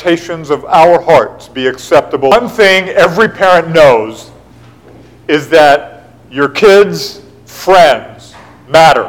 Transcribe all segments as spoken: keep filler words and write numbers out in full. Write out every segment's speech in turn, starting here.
meditations of our hearts be acceptable. One thing every parent knows is that your kids' friends matter.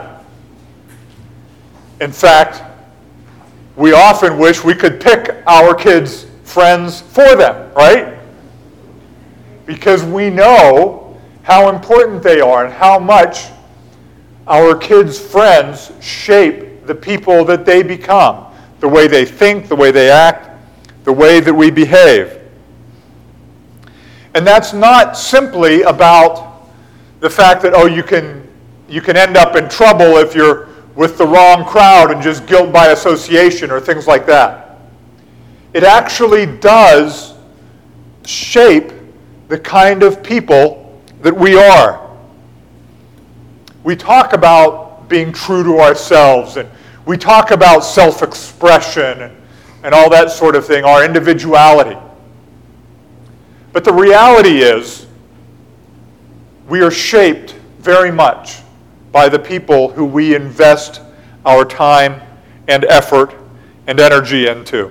In fact, we often wish we could pick our kids' friends for them, right? Because we know how important they are and how much our kids' friends shape the people that they become, the way they think, the way they act, the way that we behave. And that's not simply about the fact that, oh, you can, you can end up in trouble if you're with the wrong crowd and just guilt by association or things like that. It actually does shape the kind of people that we are. We talk about being true to ourselves, and we talk about self-expression and, and all that sort of thing, our individuality. But the reality is, we are shaped very much by the people who we invest our time and effort and energy into.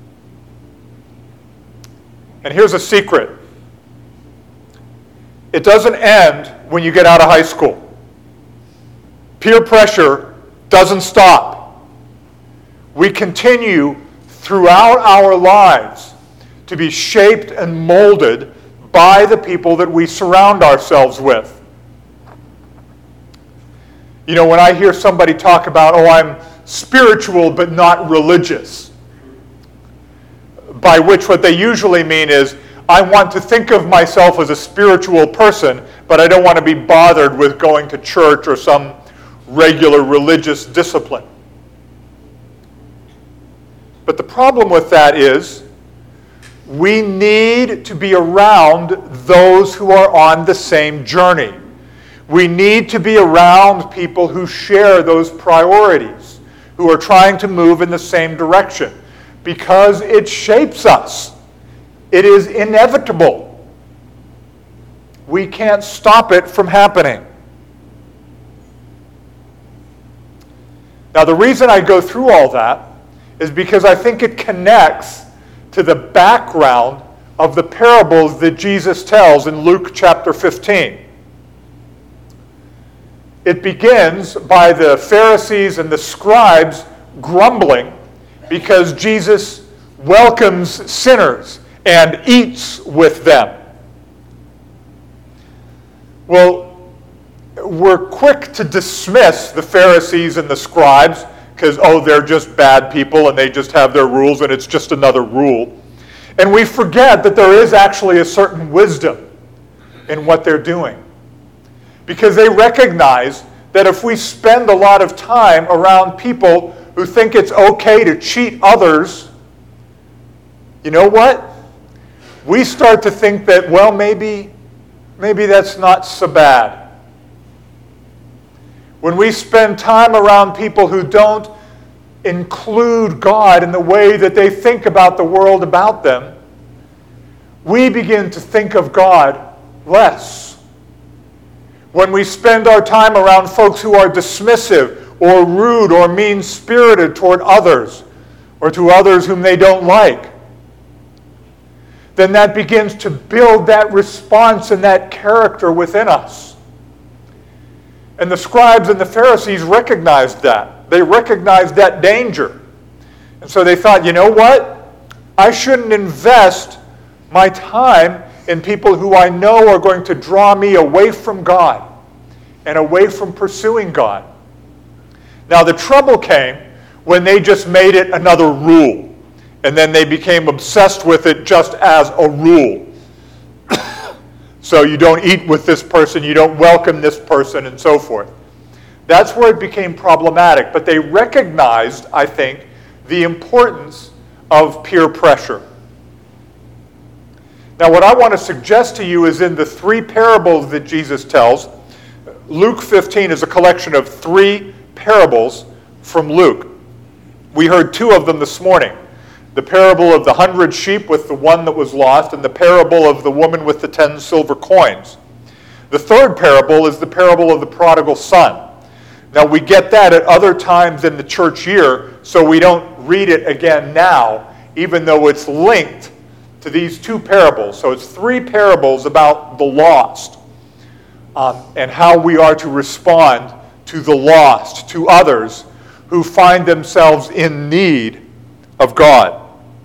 And here's a secret. It doesn't end when you get out of high school. Peer pressure doesn't stop. We continue throughout our lives to be shaped and molded by the people that we surround ourselves with. You know, when I hear somebody talk about, oh, I'm spiritual but not religious, by which what they usually mean is, I want to think of myself as a spiritual person, but I don't want to be bothered with going to church or some regular religious discipline. But the problem with that is, we need to be around those who are on the same journey. We need to be around people who share those priorities, who are trying to move in the same direction, because it shapes us. It is inevitable. We can't stop it from happening. Now, the reason I go through all that is because I think it connects to the background of the parables that Jesus tells in Luke chapter fifteen. It begins by the Pharisees and the scribes grumbling because Jesus welcomes sinners and eats with them. Well, we're quick to dismiss the Pharisees and the scribes because, oh, they're just bad people and they just have their rules and it's just another rule. And we forget that there is actually a certain wisdom in what they're doing. Because they recognize that if we spend a lot of time around people who think it's okay to cheat others, you know what? We start to think that, well, maybe, maybe that's not so bad. When we spend time around people who don't include God in the way that they think about the world about them, we begin to think of God less. When we spend our time around folks who are dismissive or rude or mean-spirited toward others or to others whom they don't like, then that begins to build that response and that character within us. And the scribes and the Pharisees recognized that. They recognized that danger. And so they thought, you know what? I shouldn't invest my time in people who I know are going to draw me away from God and away from pursuing God. Now, the trouble came when they just made it another rule. And then they became obsessed with it just as a rule. So you don't eat with this person, you don't welcome this person, and so forth. That's where it became problematic. But they recognized, I think, the importance of peer pressure. Now, what I want to suggest to you is in the three parables that Jesus tells. Luke fifteen is a collection of three parables from Luke. We heard two of them this morning. The parable of the hundred sheep with the one that was lost, and the parable of the woman with the ten silver coins. The third parable is the parable of the prodigal son. Now, we get that at other times in the church year, so we don't read it again now even though it's linked to these two parables. So it's three parables about the lost um, and how we are to respond to the lost, to others who find themselves in need of God.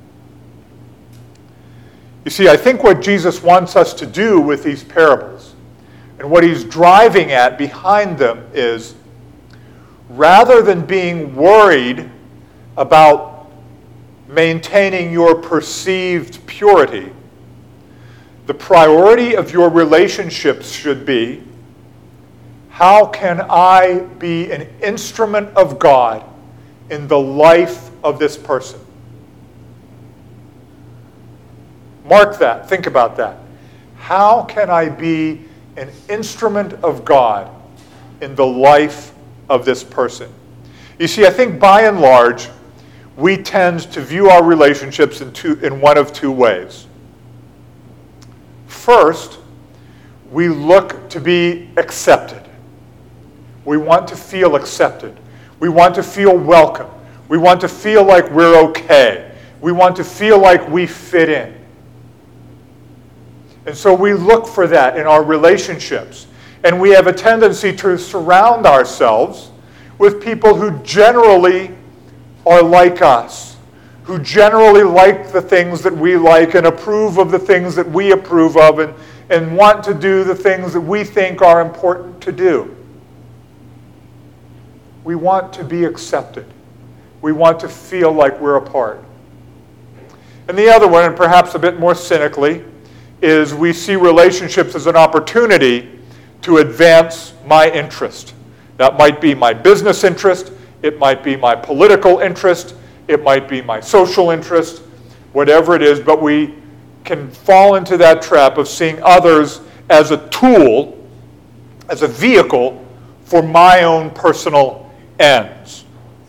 You see, I think what Jesus wants us to do with these parables and what he's driving at behind them is, rather than being worried about maintaining your perceived purity, the priority of your relationships should be, how can I be an instrument of God in the life of this person? Mark that. Think about that. How can I be an instrument of God in the life of this person? You see, I think by and large, we tend to view our relationships in, two, in one of two ways. First, we look to be accepted. We want to feel accepted. We want to feel welcome. We want to feel like we're okay. We want to feel like we fit in. And so we look for that in our relationships. And we have a tendency to surround ourselves with people who generally are like us, who generally like the things that we like and approve of the things that we approve of and, and want to do the things that we think are important to do. We want to be accepted. We want to feel like we're a part. And the other one, and perhaps a bit more cynically, is we see relationships as an opportunity to advance my interest. That might be my business interest, it might be my political interest, it might be my social interest, whatever it is, but we can fall into that trap of seeing others as a tool, as a vehicle for my own personal ends.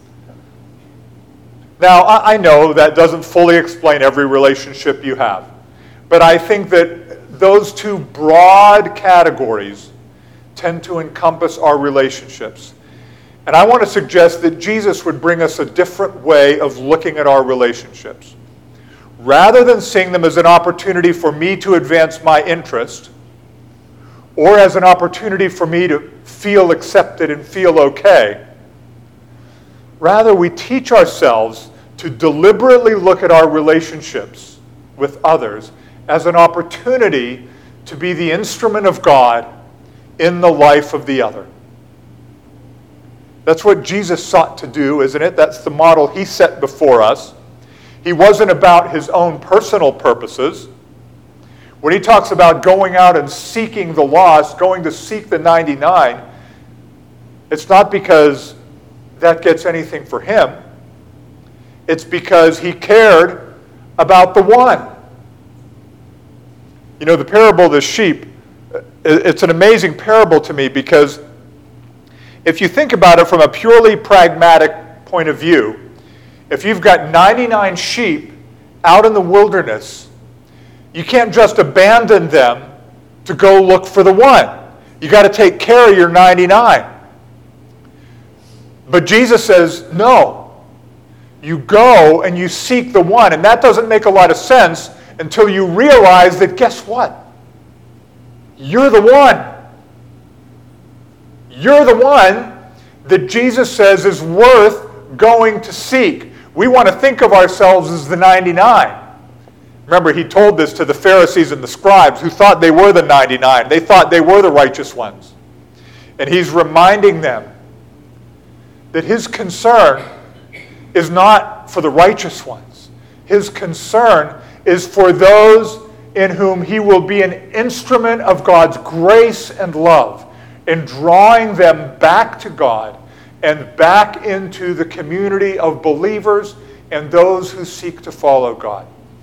Now, I know that doesn't fully explain every relationship you have. But I think that those two broad categories tend to encompass our relationships. And I want to suggest that Jesus would bring us a different way of looking at our relationships. Rather than seeing them as an opportunity for me to advance my interest, or as an opportunity for me to feel accepted and feel okay, rather we teach ourselves to deliberately look at our relationships with others as an opportunity to be the instrument of God in the life of the other. That's what Jesus sought to do, isn't it? That's the model he set before us. He wasn't about his own personal purposes. When he talks about going out and seeking the lost, going to seek the ninety-nine, it's not because that gets anything for him. It's because he cared about the one. You know, the parable of the sheep, it's an amazing parable to me because if you think about it from a purely pragmatic point of view, if you've got ninety-nine sheep out in the wilderness, you can't just abandon them to go look for the one. You got to take care of your ninety-nine. But Jesus says, no. You go and you seek the one. And that doesn't make a lot of sense until you realize that, guess what? You're the one. You're the one that Jesus says is worth going to seek. We want to think of ourselves as the ninety-nine. Remember, he told this to the Pharisees and the scribes who thought they were the ninety-nine. They thought they were the righteous ones. And he's reminding them that his concern is not for the righteous ones. His concern is for those in whom he will be an instrument of God's grace and love in drawing them back to God and back into the community of believers and those who seek to follow God.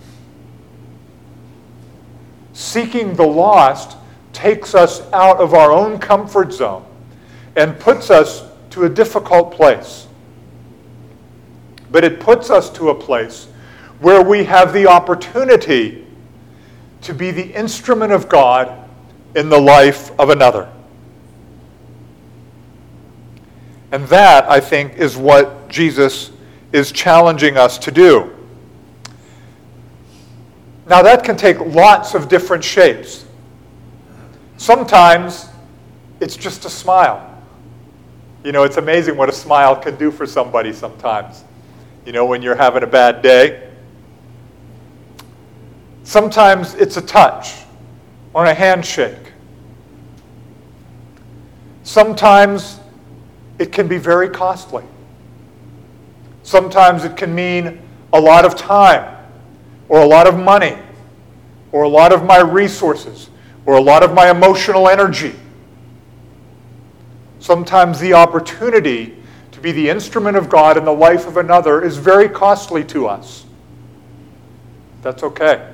Seeking the lost takes us out of our own comfort zone and puts us to a difficult place. But it puts us to a place where we have the opportunity to be the instrument of God in the life of another. And that, I think, is what Jesus is challenging us to do. Now that can take lots of different shapes. Sometimes it's just a smile. You know, it's amazing what a smile can do for somebody sometimes. You know, when you're having a bad day. Sometimes it's a touch or a handshake. Sometimes it can be very costly. Sometimes it can mean a lot of time, or a lot of money, or a lot of my resources, or a lot of my emotional energy. Sometimes the opportunity to be the instrument of God in the life of another is very costly to us. That's okay.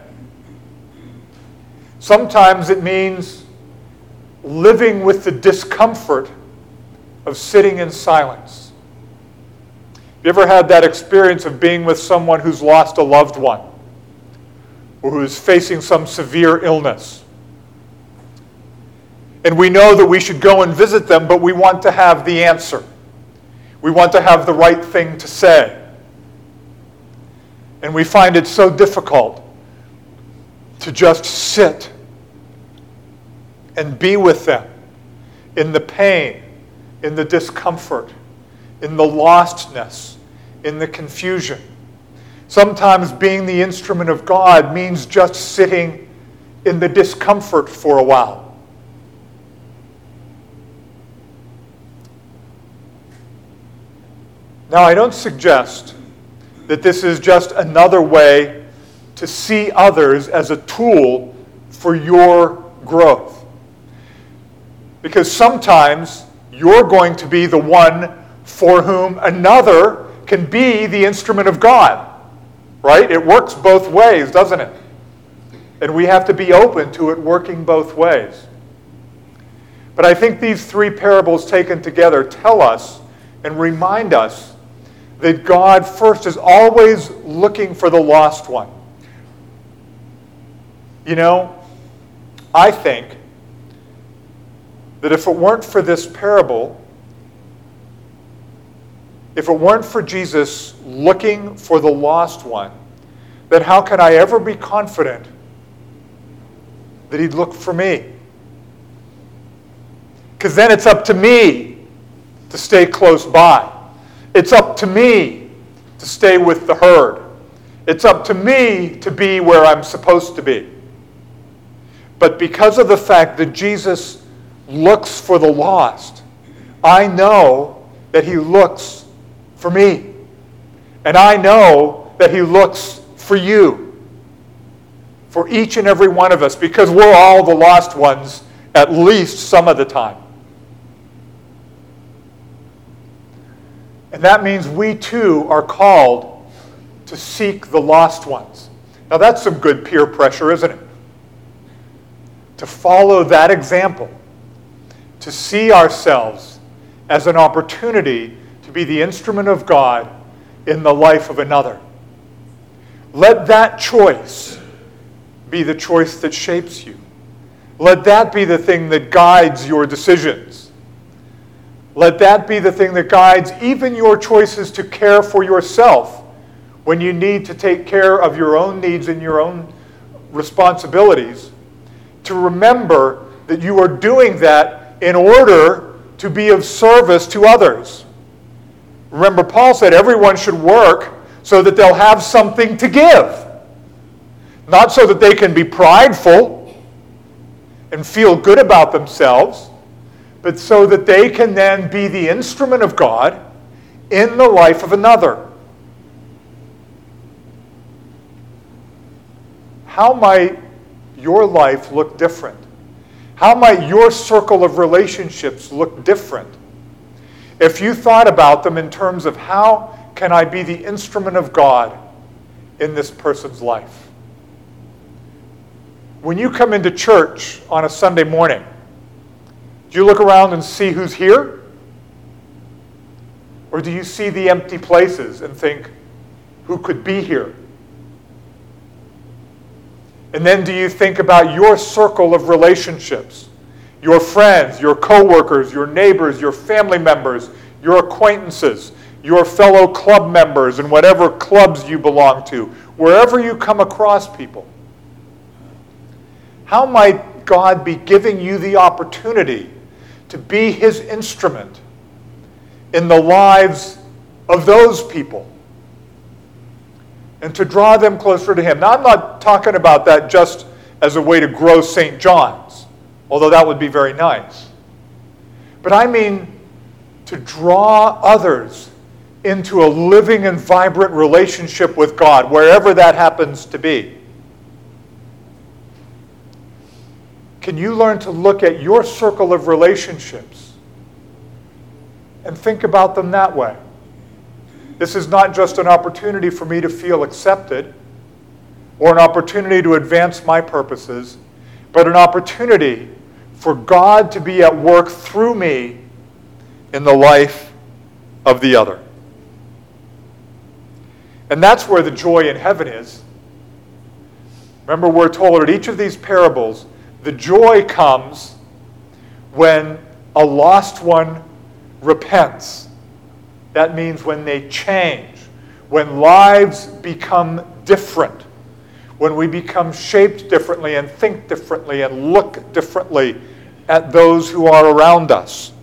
Sometimes it means living with the discomfort of sitting in silence. Have you ever had that experience of being with someone who's lost a loved one or who's facing some severe illness? And we know that we should go and visit them, but we want to have the answer. We want to have the right thing to say. And we find it so difficult to just sit and be with them in the pain, in the discomfort, in the lostness, in the confusion. Sometimes being the instrument of God means just sitting in the discomfort for a while. Now, I don't suggest that this is just another way to see others as a tool for your growth. Because sometimes you're going to be the one for whom another can be the instrument of God. Right? It works both ways, doesn't it? And we have to be open to it working both ways. But I think these three parables taken together tell us and remind us that God first is always looking for the lost one. You know, I think that if it weren't for this parable, if it weren't for Jesus looking for the lost one, then how can I ever be confident that he'd look for me? Because then it's up to me to stay close by. It's up to me to stay with the herd. It's up to me to be where I'm supposed to be. But because of the fact that Jesus looks for the lost, I know that he looks for me. And I know that he looks for you. For each and every one of us, because we're all the lost ones at least some of the time. And that means we too are called to seek the lost ones. Now that's some good peer pressure, isn't it? To follow that example. To see ourselves as an opportunity to be the instrument of God in the life of another. Let that choice be the choice that shapes you. Let that be the thing that guides your decisions. Let that be the thing that guides even your choices to care for yourself when you need to take care of your own needs and your own responsibilities. To remember that you are doing that in order to be of service to others. Remember, Paul said everyone should work so that they'll have something to give. Not so that they can be prideful and feel good about themselves, but so that they can then be the instrument of God in the life of another. How might your life look different? How might your circle of relationships look different if you thought about them in terms of how can I be the instrument of God in this person's life? When you come into church on a Sunday morning, do you look around and see who's here? Or do you see the empty places and think, who could be here? And then do you think about your circle of relationships? Your friends, your coworkers, your neighbors, your family members, your acquaintances, your fellow club members and whatever clubs you belong to, wherever you come across people. How might God be giving you the opportunity to be his instrument in the lives of those people and to draw them closer to him? Now, I'm not talking about that just as a way to grow Saint John's, although that would be very nice. But I mean to draw others into a living and vibrant relationship with God, wherever that happens to be. Can you learn to look at your circle of relationships and think about them that way? This is not just an opportunity for me to feel accepted or an opportunity to advance my purposes, but an opportunity for God to be at work through me in the life of the other. And that's where the joy in heaven is. Remember, we're told at each of these parables, the joy comes when a lost one repents. That means when they change, when lives become different, when we become shaped differently and think differently and look differently at those who are around us.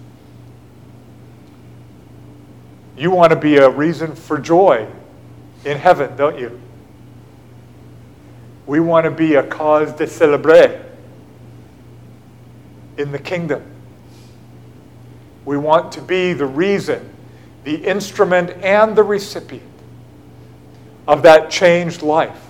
You want to be a reason for joy in heaven, don't you? We want to be a cause de célébrer in the kingdom. We want to be the reason, the instrument and the recipient of that changed life.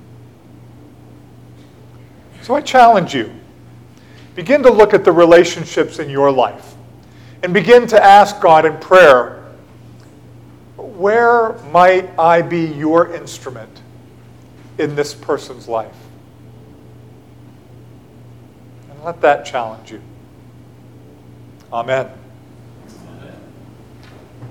So I challenge you, begin to look at the relationships in your life and begin to ask God in prayer, where might I be your instrument in this person's life? And let that challenge you. Amen.